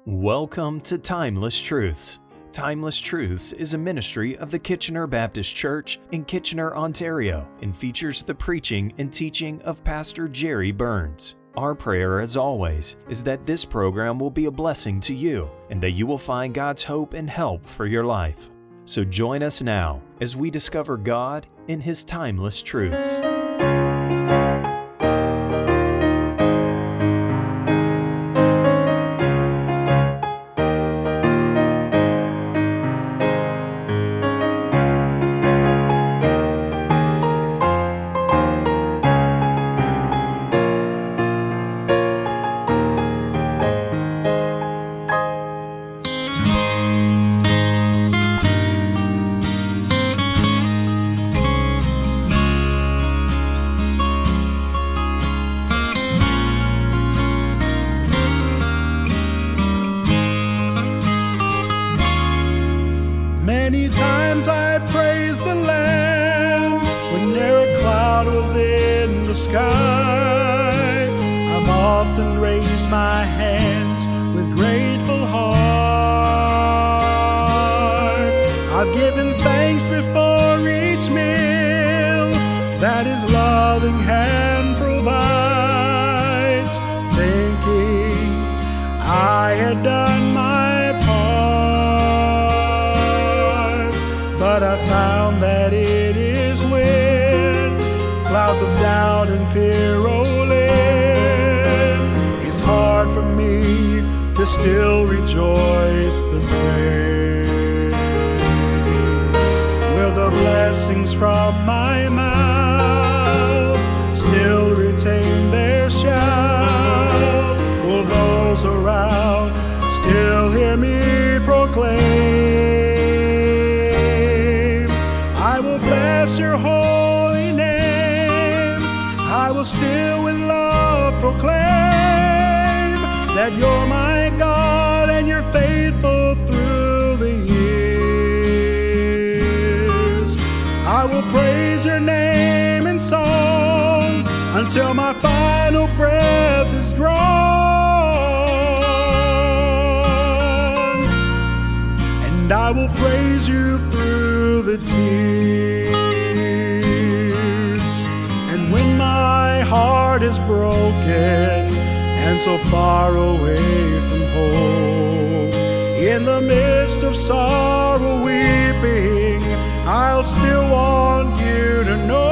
Welcome to Timeless Truths. Timeless Truths is a ministry of the Kitchener Baptist Church in Kitchener, Ontario, and features the preaching and teaching of Pastor Jerry Burns. Our prayer, as always, is that this program will be a blessing to you and that you will find God's hope and help for your life. So join us now as we discover God in His timeless truths. Many times I praised the Lamb when ne'er a cloud was in the sky. I've often raised my hands with grateful heart. I've given thanks before each meal that His loving hand provides, thinking I had done my part. But I found that it is when clouds of doubt and fear roll in, it's hard for me to still rejoice the same. Will the blessings from my mouth still retain their shout? Will those around still hear me proclaim? I will bless your holy name. I will still with love proclaim that you're my God and you're faithful through the years. I will praise your name in song until my final breath is drawn, and I will praise you through the tears. And when my heart is broken and so far away from home, in the midst of sorrow weeping, I'll still want you to know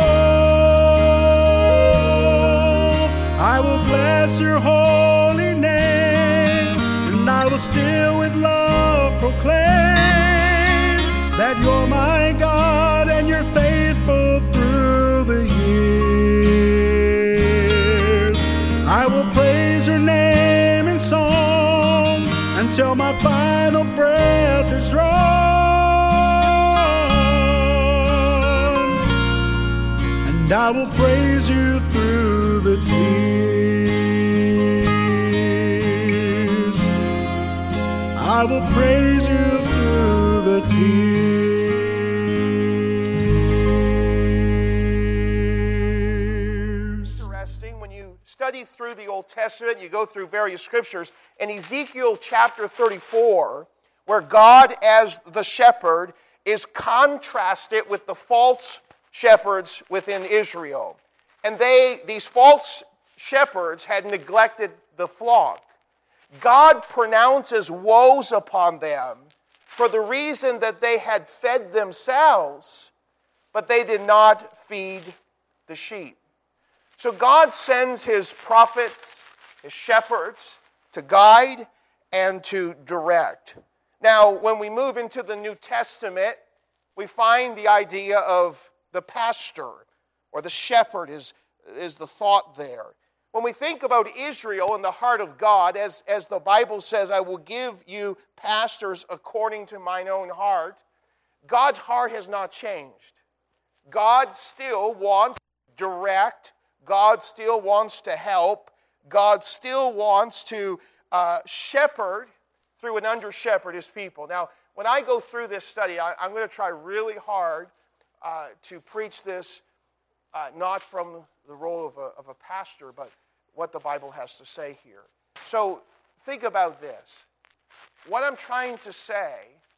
I will bless your holy name, and I will still with love proclaim that you're my God and you're faithful through the years. I will praise your name in song until my final breath is drawn, and I will praise you through the tears. I will praise you through the tears. Interesting, when you study through the Old Testament, you go through various scriptures, in Ezekiel chapter 34, where God as the shepherd is contrasted with the false shepherds within Israel. And these false shepherds had neglected the flock. God pronounces woes upon them for the reason that they had fed themselves, but they did not feed the sheep. So God sends His prophets, His shepherds, to guide and to direct. Now, when we move into the New Testament, we find the idea of the pastor or the shepherd is the thought there. When we think about Israel and the heart of God, as the Bible says, I will give you pastors according to mine own heart, God's heart has not changed. God still wants to direct. God still wants to help. God still wants to shepherd through and under-shepherd His people. Now, when I go through this study, I'm going to try really hard to preach this not from the role of a pastor, but what the Bible has to say here. So think about this. what I'm trying to say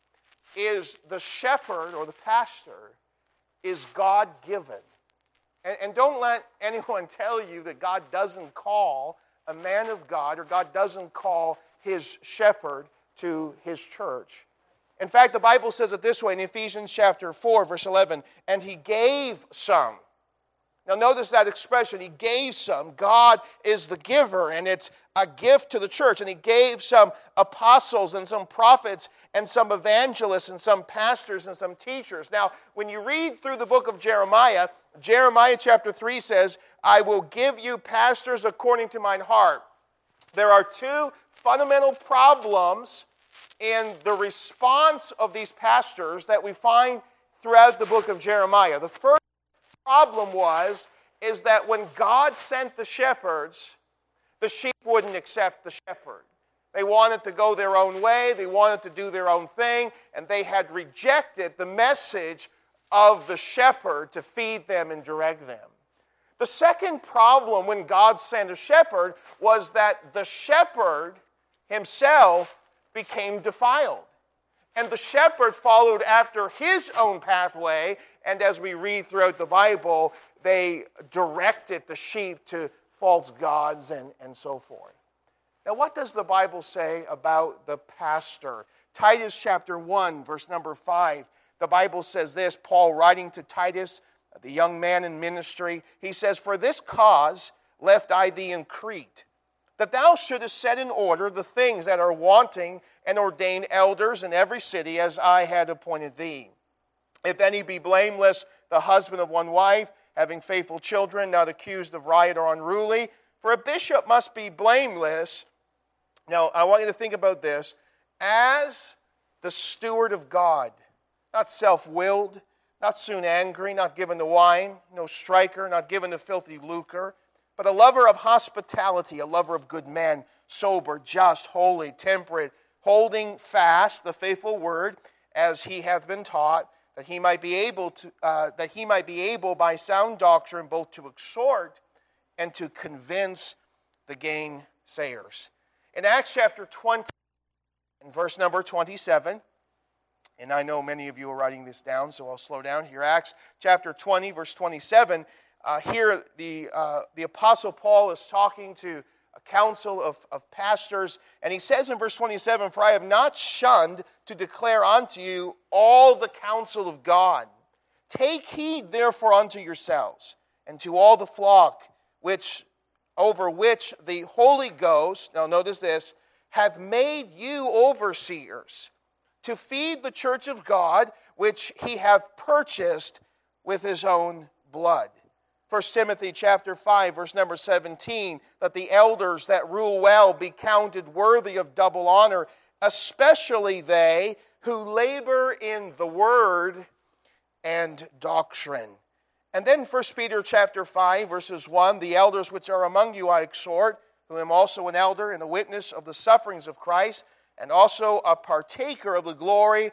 is the shepherd or the pastor is God-given. And don't let anyone tell you that God doesn't call a man of God or God doesn't call his shepherd to his church. In fact, the Bible says it this way in Ephesians chapter 4, verse 11, and he gave some. Now notice that expression, he gave some. God is the giver, and it's a gift to the church. And he gave some apostles and some prophets and some evangelists and some pastors and some teachers. Now, when you read through the book of Jeremiah, Jeremiah chapter 3 says, I will give you pastors according to mine heart. There are two fundamental problems in the response of these pastors that we find throughout the book of Jeremiah. The first problem is that when God sent the shepherds, the sheep wouldn't accept the shepherd. They wanted to go their own way, they wanted to do their own thing, and they had rejected the message of the shepherd to feed them and direct them. The second problem when God sent a shepherd was that the shepherd himself became defiled. And the shepherd followed after his own pathway, and as we read throughout the Bible, they directed the sheep to false gods and so forth. Now, what does the Bible say about the pastor? Titus chapter 1, verse number 5, the Bible says this, Paul writing to Titus, the young man in ministry, he says, For this cause left I thee in Crete, that thou shouldest set in order the things that are wanting and ordain elders in every city as I had appointed thee. If any be blameless, the husband of one wife, having faithful children, not accused of riot or unruly. For a bishop must be blameless. Now, I want you to think about this. As the steward of God, not self-willed, not soon angry, not given to wine, no striker, not given to filthy lucre, but a lover of hospitality, a lover of good men, sober, just, holy, temperate, holding fast the faithful word as he hath been taught, that he might be able by sound doctrine both to exhort and to convince the gainsayers. In Acts chapter 20, in verse number 27, and I know many of you are writing this down, so I'll slow down here. Acts chapter 20, verse 27, here the Apostle Paul is talking to a council of pastors, and he says in verse 27, For I have not shunned to declare unto you all the counsel of God. Take heed therefore unto yourselves, and to all the flock over which the Holy Ghost, now notice this, hath made you overseers, to feed the church of God, which he hath purchased with his own blood. 1 Timothy chapter 5, verse number 17, that the elders that rule well be counted worthy of double honor, especially they who labor in the word and doctrine. And then 1 Peter chapter 5, verses 1, the elders which are among you I exhort, who am also an elder and a witness of the sufferings of Christ, and also a partaker of the glory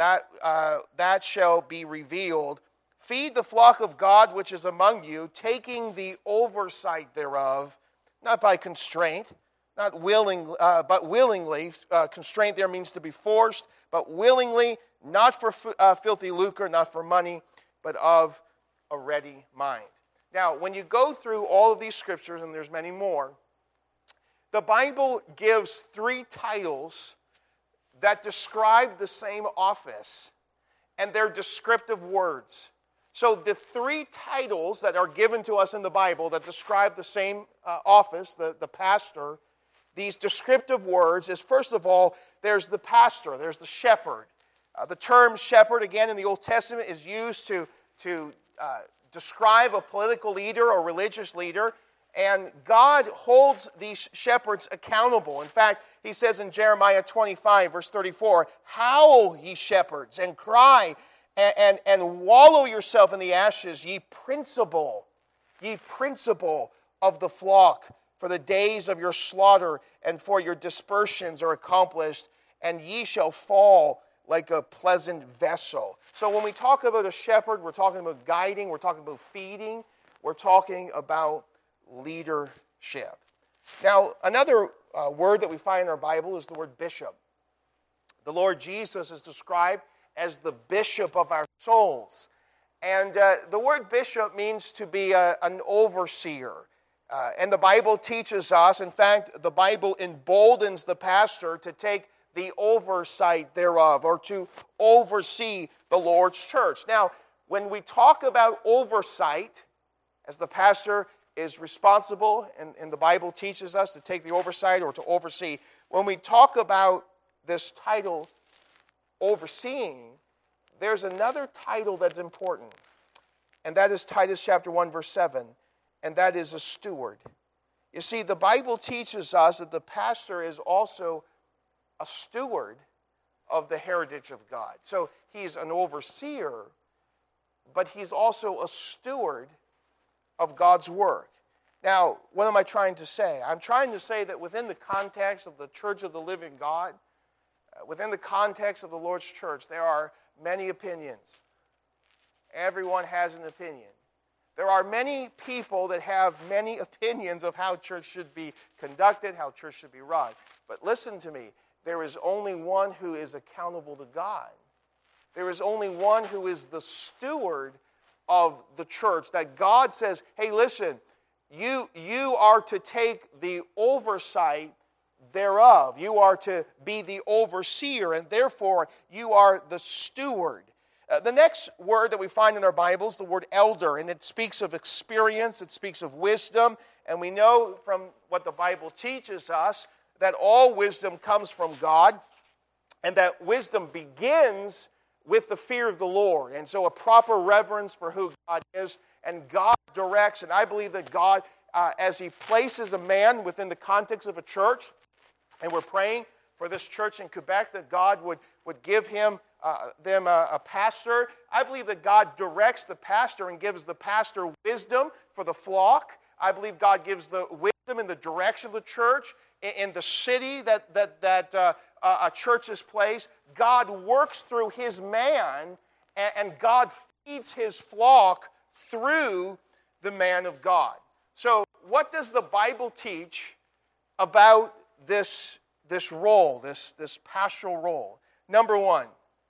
that shall be revealed. Feed the flock of God which is among you, taking the oversight thereof, not by constraint, but willingly. Constraint there means to be forced, but willingly, not for filthy lucre, not for money, but of a ready mind. Now, when you go through all of these scriptures, and there's many more, the Bible gives three titles that describe the same office, and they're descriptive words. So the three titles that are given to us in the Bible that describe the same office, the pastor, these descriptive words is, first of all, there's the pastor, there's the shepherd. The term shepherd, again, in the Old Testament is used to describe a political leader or religious leader, and God holds these shepherds accountable. In fact, he says in Jeremiah 25, verse 34, Howl, ye shepherds, and cry, and wallow yourself in the ashes, ye principal of the flock, for the days of your slaughter and for your dispersions are accomplished, and ye shall fall like a pleasant vessel. So when we talk about a shepherd, we're talking about guiding, we're talking about feeding, we're talking about leadership. Now, another word that we find in our Bible is the word bishop. The Lord Jesus is described as the bishop of our souls. And the word bishop means to be an overseer. And the Bible teaches us, in fact, the Bible emboldens the pastor to take the oversight thereof, or to oversee the Lord's church. Now, when we talk about oversight, as the pastor is responsible, and the Bible teaches us to take the oversight or to oversee, when we talk about this title, overseeing, there's another title that's important, and that is Titus chapter 1, verse 7, and that is a steward. You see, the Bible teaches us that the pastor is also a steward of the heritage of God. So he's an overseer, but he's also a steward of God's work. Now, what am I trying to say? I'm trying to say that within the context of the Church of the Living God, within the context of the Lord's church, there are many opinions. Everyone has an opinion. There are many people that have many opinions of how church should be conducted, how church should be run. But listen to me. There is only one who is accountable to God. There is only one who is the steward of the church. That God says, hey, listen, you are to take the oversight thereof. You are to be the overseer, and therefore you are the steward. The next word that we find in our Bibles, the word elder, and it speaks of experience, it speaks of wisdom, and we know from what the Bible teaches us that all wisdom comes from God, and that wisdom begins with the fear of the Lord. And so a proper reverence for who God is, and God directs, and I believe that God, as He places a man within the context of a church, and we're praying for this church in Quebec, that God would give them a pastor. I believe that God directs the pastor and gives the pastor wisdom for the flock. I believe God gives the wisdom in the direction of the church, in the city that a church is placed. God works through His man, and God feeds His flock through the man of God. So what does the Bible teach about this role, this pastoral role? Number one,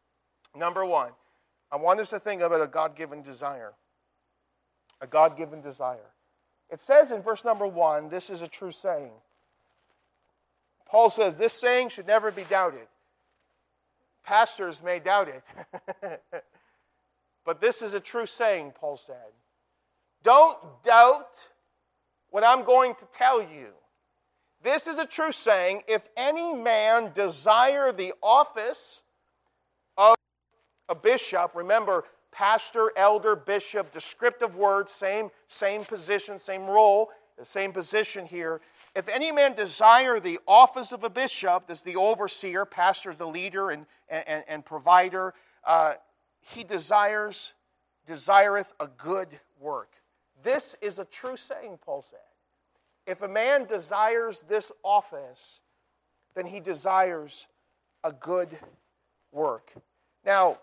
I want us to think about a God-given desire. A God-given desire. It says in verse number 1, this is a true saying. Paul says, this saying should never be doubted. Pastors may doubt it. But this is a true saying, Paul said. Don't doubt what I'm going to tell you. This is a true saying. If any man desire the office of a bishop, remember, pastor, elder, bishop, descriptive words, same position, same role, the same position here. If any man desire the office of a bishop, this is the overseer, pastor is the leader and provider, he desireth a good work. This is a true saying, Paul said. If a man desires this office, then he desires a good work. Now,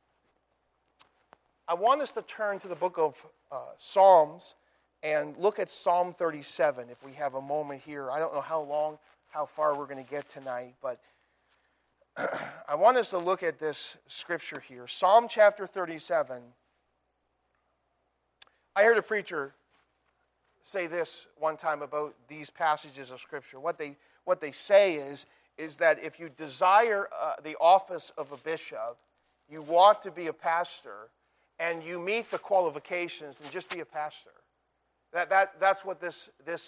I want us to turn to the book of Psalms and look at Psalm 37, if we have a moment here. I don't know how far we're going to get tonight, but I want us to look at this scripture here. Psalm chapter 37. I heard a preacher say this one time about these passages of Scripture. What they say is that if you desire the office of a bishop, you want to be a pastor, and you meet the qualifications, then just be a pastor. That's what this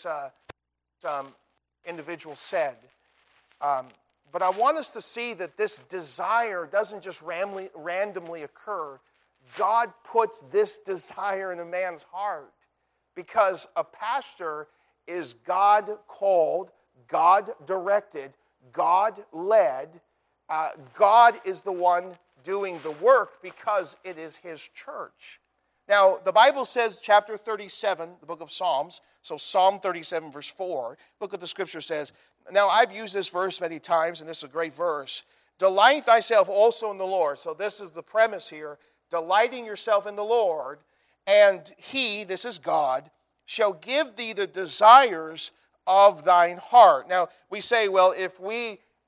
individual said. But I want us to see that this desire doesn't just randomly occur. God puts this desire in a man's heart, because a pastor is God-called, God-directed, God-led. God is the one doing the work because it is His church. Now, the Bible says, chapter 37, the book of Psalms, so Psalm 37, verse 4, look what the Scripture says. Now, I've used this verse many times, and this is a great verse. Delight thyself also in the Lord. So this is the premise here. Delighting yourself in the Lord, and He, this is God, shall give thee the desires of thine heart. Now, we say, well, if we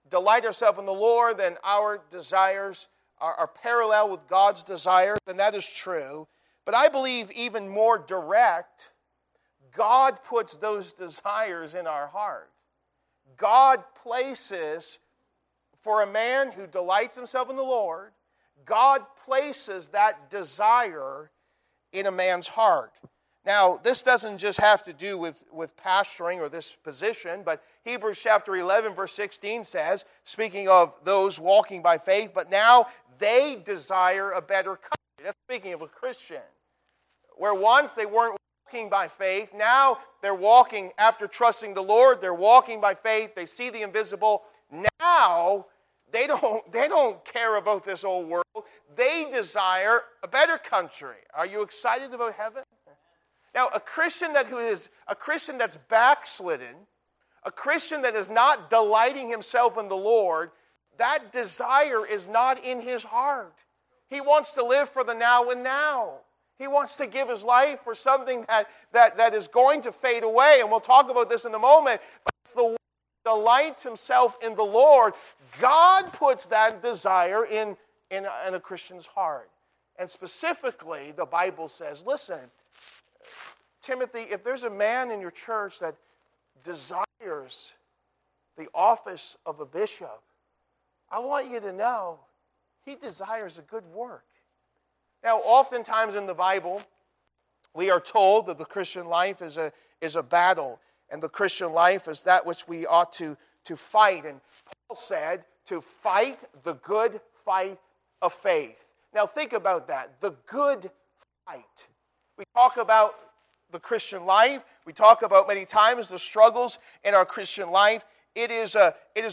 delight ourselves in the Lord, then our desires are parallel with God's desires, and that is true. But I believe even more direct, God puts those desires in our heart. God places, for a man who delights himself in the Lord, God places that desire in a man's heart. Now, this doesn't just have to do with pastoring or this position, but Hebrews chapter 11, verse 16 says, speaking of those walking by faith, but now they desire a better country. That's speaking of a Christian. Where once they weren't walking by faith, now they're walking after trusting the Lord. They're walking by faith. They see the invisible. Now, they don't care about this old world. They desire a better country. Are you excited about heaven? Now, a Christian that's backslidden, a Christian that is not delighting himself in the Lord, that desire is not in his heart. He wants to live for the now and now. He wants to give his life for something that is going to fade away, and we'll talk about this in a moment. But it's the one who delights himself in the Lord. God puts that desire in a Christian's heart. And specifically, the Bible says, listen, Timothy, if there's a man in your church that desires the office of a bishop, I want you to know he desires a good work. Now, oftentimes in the Bible, we are told that the Christian life is a battle, and the Christian life is that which we ought to fight. And Paul said to fight the good fight of faith. Now, think about that, the good fight. We talk about the Christian life. We talk about many times the struggles in our Christian life. It is a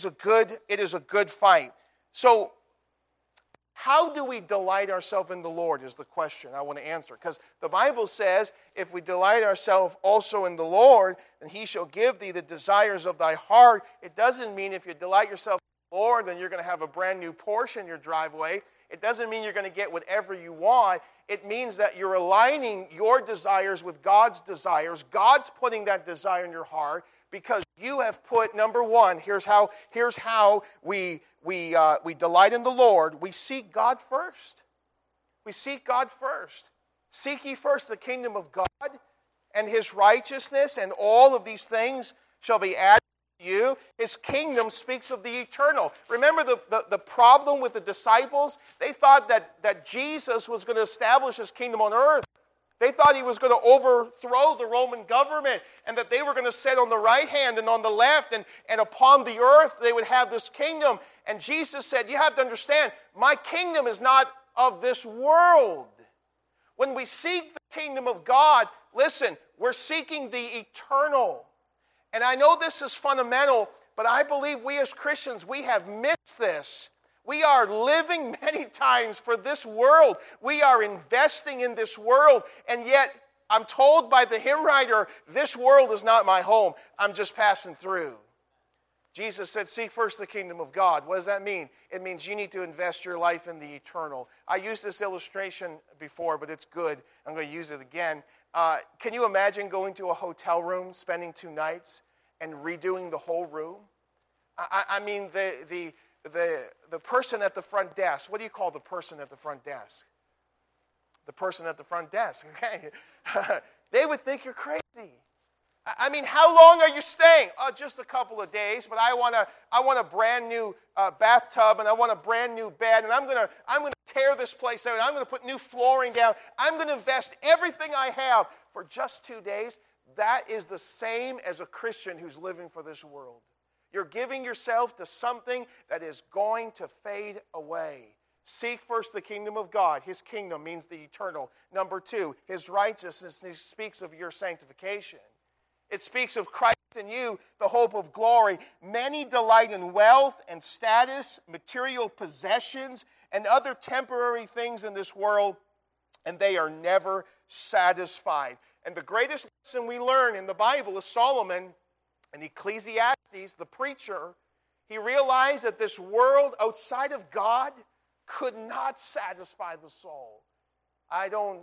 good fight. So, how do we delight ourselves in the Lord is the question I want to answer. Because the Bible says, if we delight ourselves also in the Lord, then he shall give thee the desires of thy heart. It doesn't mean if you delight yourself in the Lord, then you're going to have a brand new Porsche in your driveway. It doesn't mean you're going to get whatever you want. It means that you're aligning your desires with God's desires. God's putting that desire in your heart because you have put, number one, here's how we delight in the Lord. We seek God first. We seek God first. Seek ye first the kingdom of God and his righteousness, and all of these things shall be added to you. His kingdom speaks of the eternal. Remember the problem with the disciples? They thought that Jesus was going to establish his kingdom on earth. They thought he was going to overthrow the Roman government and that they were going to sit on the right hand and on the left, and upon the earth they would have this kingdom. And Jesus said, you have to understand, my kingdom is not of this world. When we seek the kingdom of God, listen, we're seeking the eternal. And I know this is fundamental, but I believe we as Christians, we have missed this. We are living many times for this world. We are investing in this world, and yet I'm told by the hymn writer, this world is not my home. I'm just passing through. Jesus said, seek first the kingdom of God. What does that mean? It means you need to invest your life in the eternal. I used this illustration before, but it's good. I'm going to use it again. Can you imagine going to a hotel room, spending 2 nights, and redoing the whole room? I mean, the person at the front desk, what do you call the person at the front desk? The person at the front desk, okay? They would think you're crazy. I mean, how long are you staying? Oh, just a couple of days, but I want a brand new bathtub, and I want a brand new bed, and I'm gonna tear this place out, and I'm gonna put new flooring down. I'm gonna invest everything I have for just 2 days. That is the same as a Christian who's living for this world. You're giving yourself to something that is going to fade away. Seek first the kingdom of God. His kingdom means the eternal. Number 2, his righteousness speaks of your sanctification. It speaks of Christ in you, the hope of glory. Many delight in wealth and status, material possessions, and other temporary things in this world, and they are never satisfied. And the greatest lesson we learn in the Bible is Solomon in Ecclesiastes, the preacher. He realized that this world outside of God could not satisfy the soul. I don't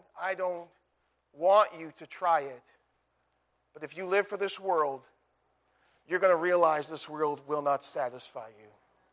want you to try it. But if you live for this world, you're going to realize this world will not satisfy you.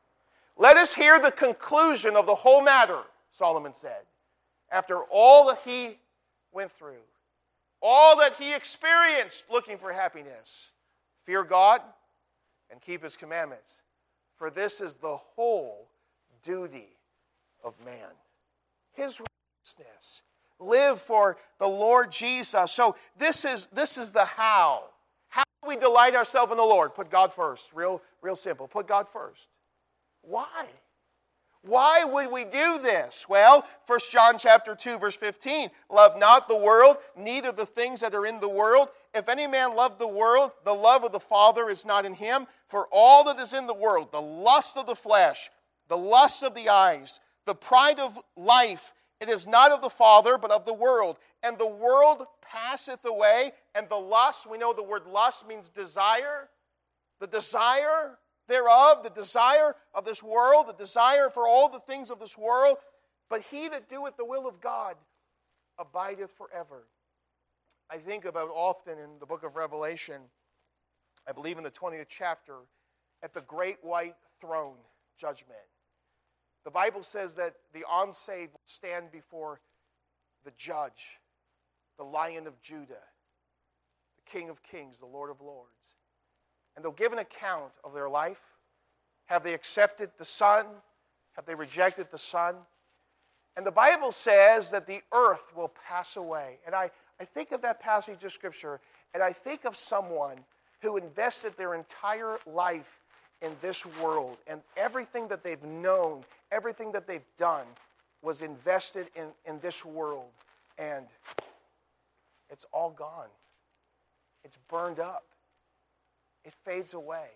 Let us hear the conclusion of the whole matter, Solomon said. After all that he went through, all that he experienced looking for happiness, fear God and keep his commandments, for this is the whole duty of man. His righteousness. Live for the Lord Jesus. So this is the how. How do we delight ourselves in the Lord? Put God first. Real simple. Put God first. Why? Why would we do this? Well, 1 John chapter 2, verse 15. Love not the world, neither the things that are in the world. If any man love the world, the love of the Father is not in him. For all that is in the world, the lust of the flesh, the lust of the eyes, the pride of life, it is not of the Father, but of the world. And the world passeth away, and the lust, we know the word lust means desire. The desire thereof, the desire of this world, the desire for all the things of this world. But he that doeth the will of God abideth forever. I think about often in the book of Revelation, I believe in the 20th chapter, at the great white throne judgment. The Bible says that the unsaved will stand before the judge, the Lion of Judah, the King of Kings, the Lord of Lords. And they'll give an account of their life. Have they accepted the Son? Have they rejected the Son? And the Bible says that the earth will pass away. And I think of that passage of Scripture, and I think of someone who invested their entire life in this world, and everything that they've known, everything that they've done was invested in this world, and it's all gone. It's burned up. It fades away.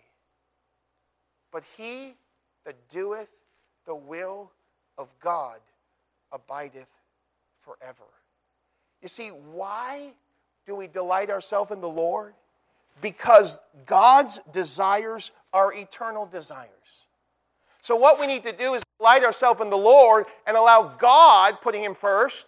But he that doeth the will of God abideth forever. You see, why do we delight ourselves in the Lord? Because God's desires are eternal desires. So what we need to do is delight ourselves in the Lord and allow God, putting Him first,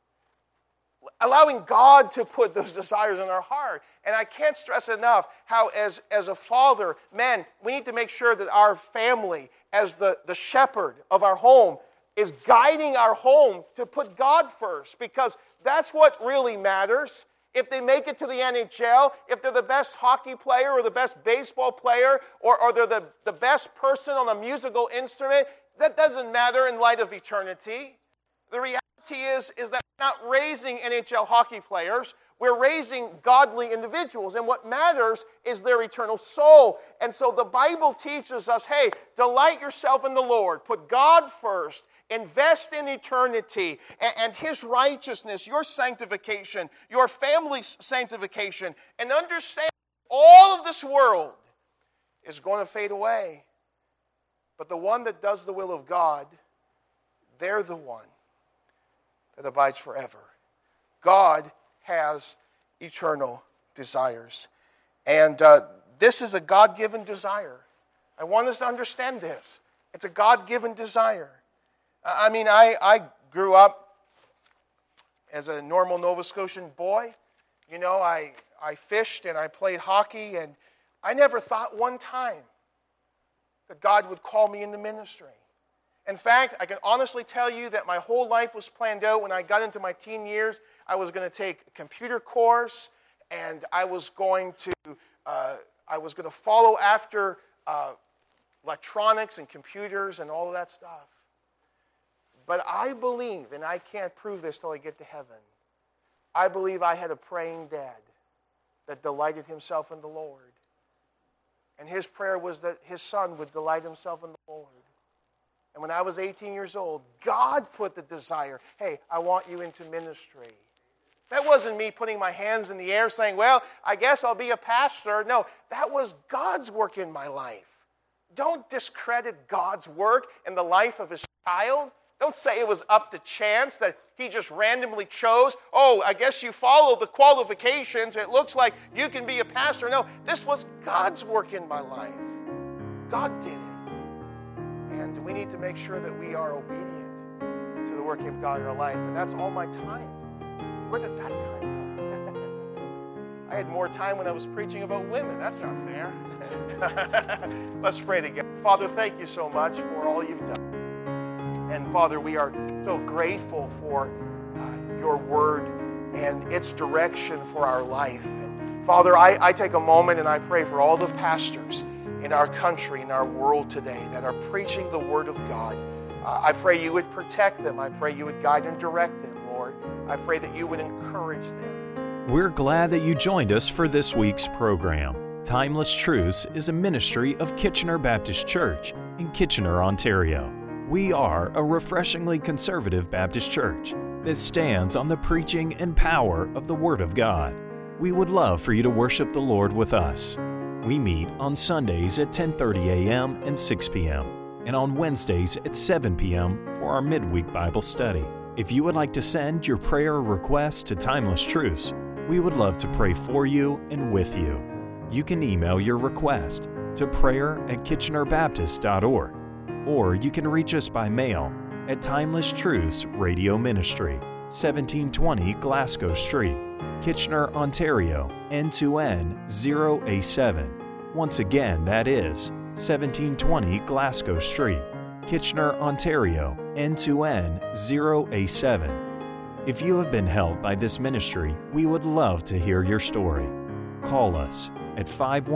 allowing God to put those desires in our heart. And I can't stress enough how as a father, man, we need to make sure that our family, as the shepherd of our home, is guiding our home to put God first, because that's what really matters. If they make it to the NHL, if they're the best hockey player or the best baseball player, or they're the best person on a musical instrument, that doesn't matter in light of eternity. The reality is that we're not raising NHL hockey players. We're raising godly individuals. And what matters is their eternal soul. And so the Bible teaches us, hey, delight yourself in the Lord. Put God first. Invest in eternity and His righteousness, your sanctification, your family's sanctification. And understand all of this world is going to fade away. But the one that does the will of God, they're the one that abides forever. God has eternal desires. And this is a God-given desire. I want us to understand this. It's a God-given desire. I mean, I grew up as a normal Nova Scotian boy. You know, I fished and I played hockey, and I never thought one time that God would call me into ministry. In fact, I can honestly tell you that my whole life was planned out. When I got into my teen years, I was going to take a computer course, and I was going to follow after electronics and computers and all of that stuff. But I believe, and I can't prove this till I get to heaven, I believe I had a praying dad that delighted himself in the Lord. And his prayer was that his son would delight himself in the Lord. And when I was 18 years old, God put the desire, hey, I want you into ministry. That wasn't me putting my hands in the air saying, well, I guess I'll be a pastor. No, that was God's work in my life. Don't discredit God's work in the life of His child. Don't say it was up to chance that He just randomly chose. Oh, I guess you follow the qualifications. It looks like you can be a pastor. No, this was God's work in my life. God did it. And we need to make sure that we are obedient to the working of God in our life. And that's all my time. Where did that time go? I had more time when I was preaching about women. That's not fair. Let's pray together. Father, thank you so much for all you've done. And Father, we are so grateful for your word and its direction for our life. And Father, I take a moment and I pray for all the pastors in our country, in our world today that are preaching the word of God. I pray you would protect them. I pray you would guide and direct them, Lord. I pray that you would encourage them. We're glad that you joined us for this week's program. Timeless Truths is a ministry of Kitchener Baptist Church in Kitchener, Ontario. We are a refreshingly conservative Baptist church that stands on the preaching and power of the Word of God. We would love for you to worship the Lord with us. We meet on Sundays at 10:30 a.m. and 6 p.m. and on Wednesdays at 7 p.m. for our midweek Bible study. If you would like to send your prayer or request to Timeless Truths, we would love to pray for you and with you. You can email your request to prayer@kitchenerbaptist.org, or you can reach us by mail at Timeless Truths Radio Ministry, 1720 Glasgow Street, Kitchener, Ontario, N2N 0A7. Once again, that is 1720 Glasgow Street, Kitchener, Ontario, N2N 0A7. If you have been helped by this ministry, we would love to hear your story. Call us at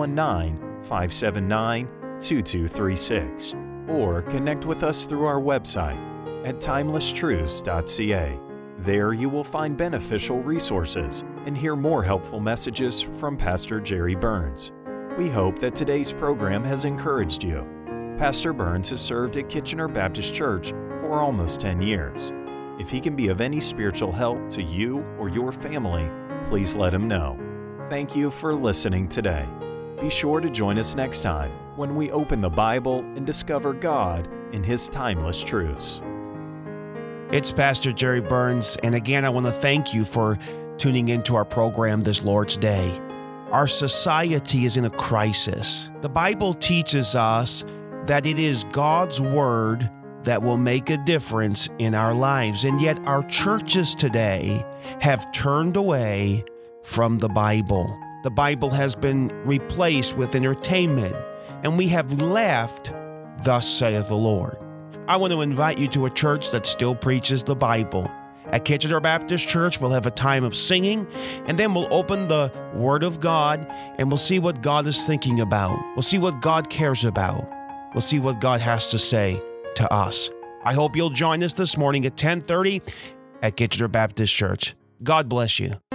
519-579-2236 or connect with us through our website at timelesstruths.ca. There you will find beneficial resources and hear more helpful messages from Pastor Jerry Burns. We hope that today's program has encouraged you. Pastor Burns has served at Kitchener Baptist Church for almost 10 years. If he can be of any spiritual help to you or your family, please let him know. Thank you for listening today. Be sure to join us next time when we open the Bible and discover God in His timeless truths. It's Pastor Jerry Burns, and again, I want to thank you for tuning into our program this Lord's Day. Our society is in a crisis. The Bible teaches us that it is God's Word that will make a difference in our lives, and yet our churches today have turned away from the Bible. The Bible has been replaced with entertainment, and we have left, "Thus saith the Lord." I want to invite you to a church that still preaches the Bible. At Kitchener Baptist Church, we'll have a time of singing, and then we'll open the Word of God, and we'll see what God is thinking about. We'll see what God cares about. We'll see what God has to say to us. I hope you'll join us this morning at 10:30 at Kitchener Baptist Church. God bless you.